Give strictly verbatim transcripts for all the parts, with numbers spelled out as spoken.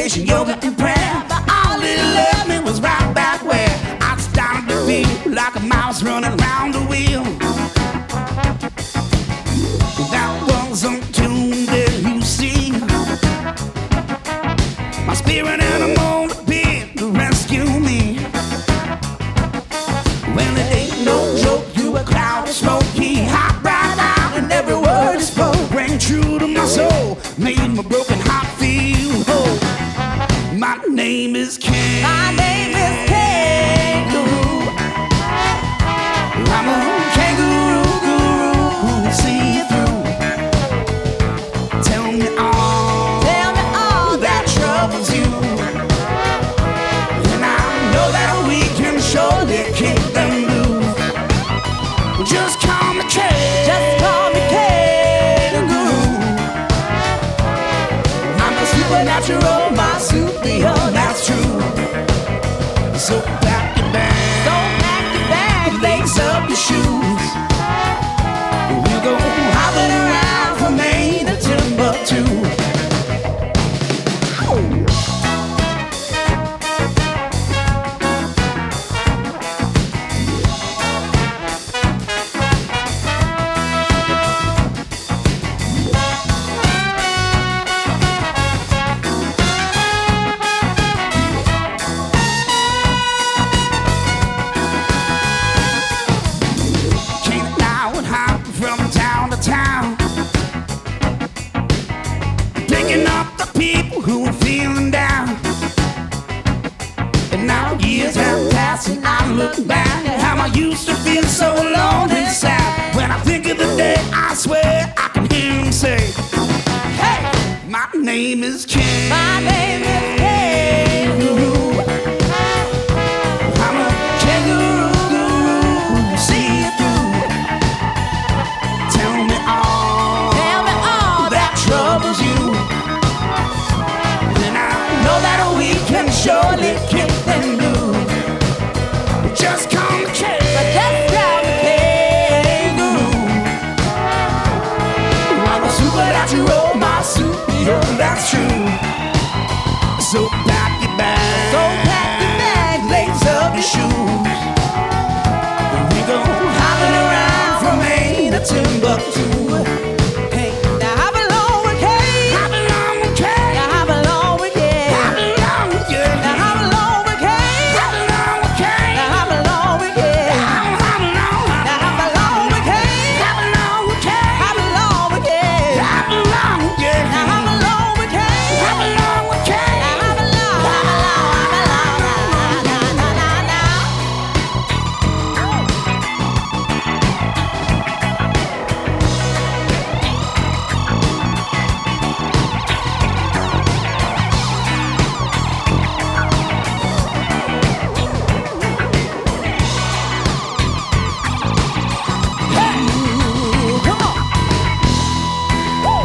meditation, yoga, and prayer. But all it left me was right back where I started to feel like a mouse running around the wheel. That was until then, you see, my spirit animal appeared to rescue me. Well, it ain't no joke, you a cloud of smoke. He hopped right out and every word he spoke rang true to my soul, made my broken heart feel whole. My name is King. My name is Kangaroo. I'm a kangaroo guru who'll see you through. Tell me all, Tell me all that troubles you, and I know that we can surely kick them loose. Just call me Kangaroo. Just call me Kangaroo. I'm a supernatural marsupial, that's true. So pack your bag, So pack your bag, lace up your shoes. We'll go hopping around from Maine to Timbuktu. Came out and hopping from town to town, picking up the people who were feeling down. And now years have passed and I look back at how I used to feel so alone and sad. When I think of the day, I swear I can hear him say, hey, my name is King. My name is Kangaroo. I'm a kangaroo guru who'll see you through. Tell me all, Tell me all that troubles you, and I know that we can surely kick them loose. Just call me King. But just call me Kangaroo. I'm a supernatural marsupial, that's true. So pack your bag, So pack your bag, lace up your shoes. We go hopping around from Maine to Timbuktu. Hey, now hop along with Kay. Hop along with Kay. Now hop along with Kay. Hop along with Kay. Now hop along with Kay. Hop along with Kay. Now hop along with Kay. Hop along, hop Now hop along with Kay. hop along with Kay. Hop along with Kay. Hop along with Kay. Now hop along with Kay. Hop along with Kay. Now hop along, hop along, hop along, na na na na na. Ooh, come on. Woo.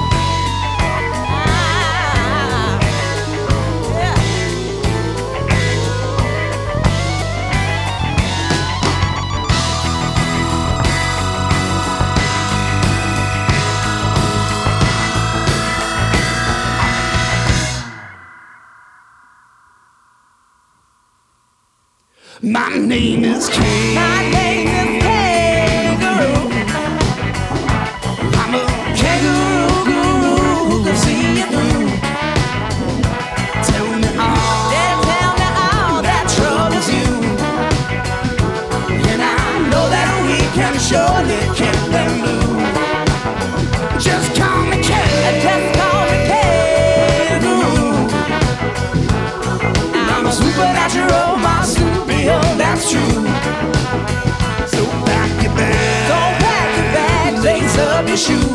Ah, yeah. My name is King. My name is Kangaroo. I'm a kangaroo guru who can see you through. Tell me all, Then tell me all that troubles you, and I know that we can surely kick them loose. Just call me King. just call me Kangaroo. I'm a supernatural marsupial, that's true. So pack your bag, So pack your bags, lace up your shoes.